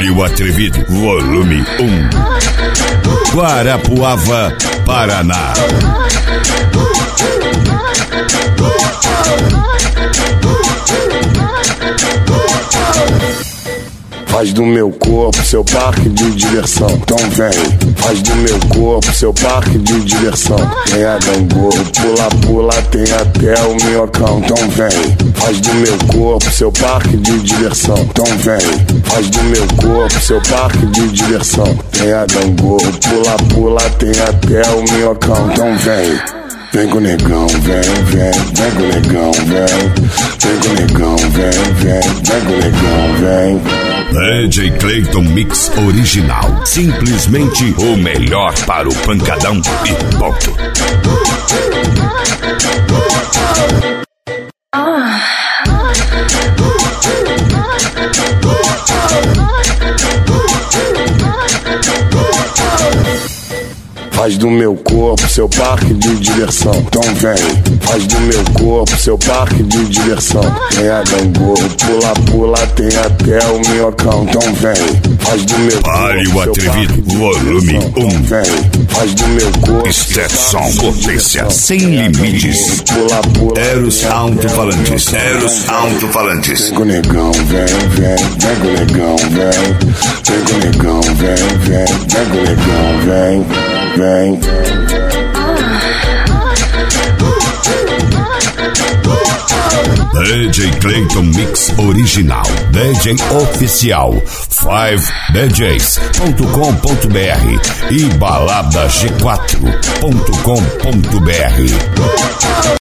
Pare o Atrevido, volume 1. Guarapuava, Paraná. Faz do meu corpo seu parque de diversão, então vem. Faz do meu corpo seu parque de diversão. Tem a gangorra, pula, pula, tem até o minhocão, então vem. Faz do meu corpo seu parque de diversão, então vem. Faz do meu corpo seu parque de diversão. Tem a gangorra, pula, pula, tem até o minhocão, então vem. Vem com o negão, vem com o negão, vem com o negão, vem com o negão, vem. DJ Clayton Mix Original. Simplesmente o melhor para o pancadão e ponto. Faz do meu corpo seu parque de diversão, então vem. Faz do meu corpo seu parque de diversão. Tem a gangorra, pula, pula, tem até o minhocão, então vem. Faz do meu Pare corpo o Atrevido, volume 1. Vem. Faz do meu corpo Stetson, potência sem limites. Pula, pula, Eros alto-falantes. Eros alto-falantes. Vem com o negão, vem com o negão, vem com o negão, vem com o negão, vem. DJ Clayton Mix Original. DJ Oficial 5DJs.com.br e balada g4.com.br.